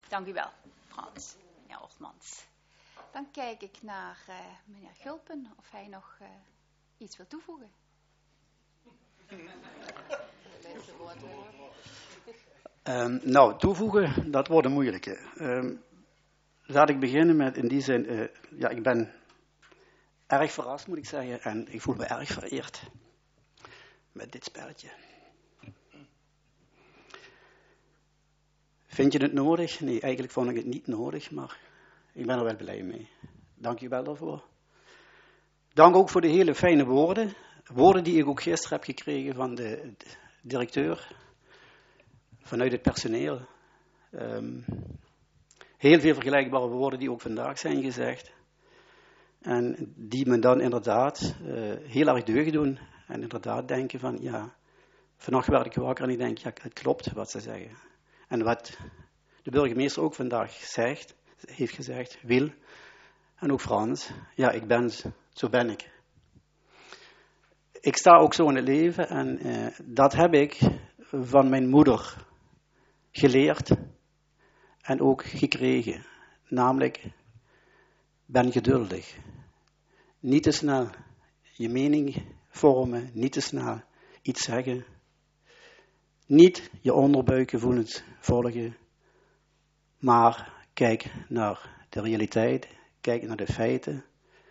Dank u wel, Frans. Meneer Ortmans. Dan kijk ik naar meneer Gulpen of hij nog iets wil toevoegen. Toevoegen, dat wordt een moeilijke. Laat ik beginnen met in die zin, ik ben erg verrast moet ik zeggen en ik voel me erg vereerd met dit spelletje. Vind je het nodig? Nee, eigenlijk vond ik het niet nodig, maar ik ben er wel blij mee. Dank u wel daarvoor. Dank ook voor de hele fijne woorden. Woorden die ik ook gisteren heb gekregen van de directeur, vanuit het personeel. Heel veel vergelijkbare woorden die ook vandaag zijn gezegd. En die me dan inderdaad heel erg deugd doen. En inderdaad denken van, ja, vannacht werd ik wakker en ik denk, ja, het klopt wat ze zeggen. En wat de burgemeester ook vandaag heeft gezegd, wil, en ook Frans, ja, zo ben ik. Ik sta ook zo in het leven en dat heb ik van mijn moeder geleerd en ook gekregen. Namelijk, ben geduldig. Niet te snel je mening vormen, niet te snel iets zeggen. Niet je onderbuikgevoelens volgen, maar kijk naar de realiteit, kijk naar de feiten.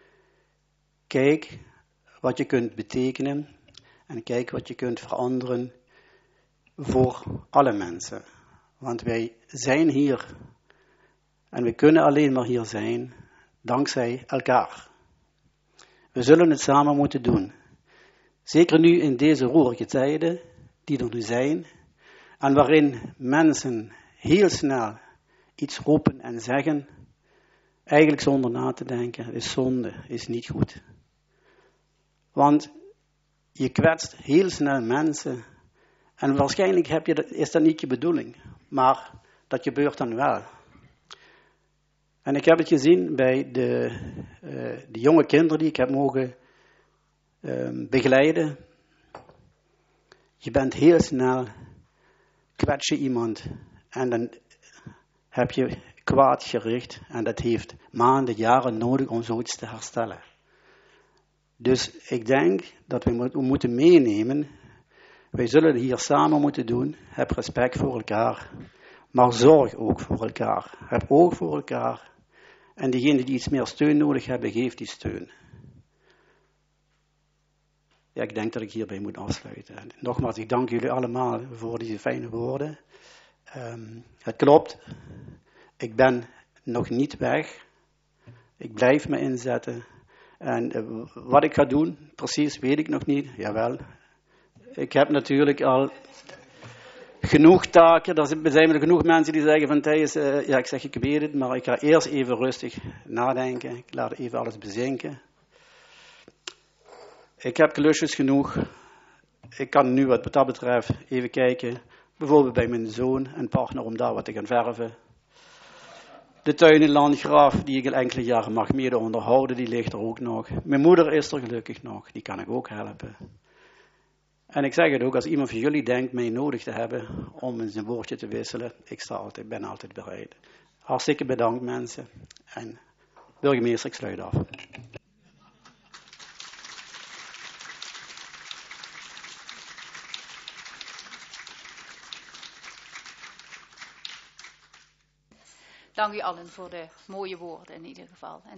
Kijk wat je kunt betekenen en kijk wat je kunt veranderen voor alle mensen. Want wij zijn hier en we kunnen alleen maar hier zijn dankzij elkaar. We zullen het samen moeten doen. Zeker nu in deze roerige tijden die er nu zijn en waarin mensen heel snel iets roepen en zeggen, eigenlijk zonder na te denken, is zonde, is niet goed. Want je kwetst heel snel mensen en waarschijnlijk is dat niet je bedoeling, maar dat gebeurt dan wel. En ik heb het gezien bij de jonge kinderen die ik heb mogen begeleiden. Je bent heel snel, kwets je iemand en dan heb je kwaad gericht en dat heeft maanden, jaren nodig om zoiets te herstellen. Dus ik denk dat we moeten meenemen, wij zullen het hier samen moeten doen, heb respect voor elkaar, maar zorg ook voor elkaar, heb oog voor elkaar en diegenen die iets meer steun nodig hebben, geef die steun. Ja, ik denk dat ik hierbij moet afsluiten. En nogmaals, ik dank jullie allemaal voor deze fijne woorden. Het klopt, ik ben nog niet weg. Ik blijf me inzetten. En wat ik ga doen, precies weet ik nog niet. Jawel, ik heb natuurlijk al genoeg taken. Er zijn er genoeg mensen die zeggen van Thijs, ik weet het, maar ik ga eerst even rustig nadenken. Ik laat even alles bezinken. Ik heb klusjes genoeg. Ik kan nu wat dat betreft even kijken. Bijvoorbeeld bij mijn zoon en partner om daar wat te gaan verven. De tuin in Landgraaf, die ik al enkele jaren mag mede onderhouden, die ligt er ook nog. Mijn moeder is er gelukkig nog, die kan ik ook helpen. En ik zeg het ook, als iemand van jullie denkt mij nodig te hebben om eens een woordje te wisselen, ik ben altijd bereid. Hartstikke bedankt mensen. En burgemeester, ik sluit af. Dank u allen voor de mooie woorden in ieder geval. En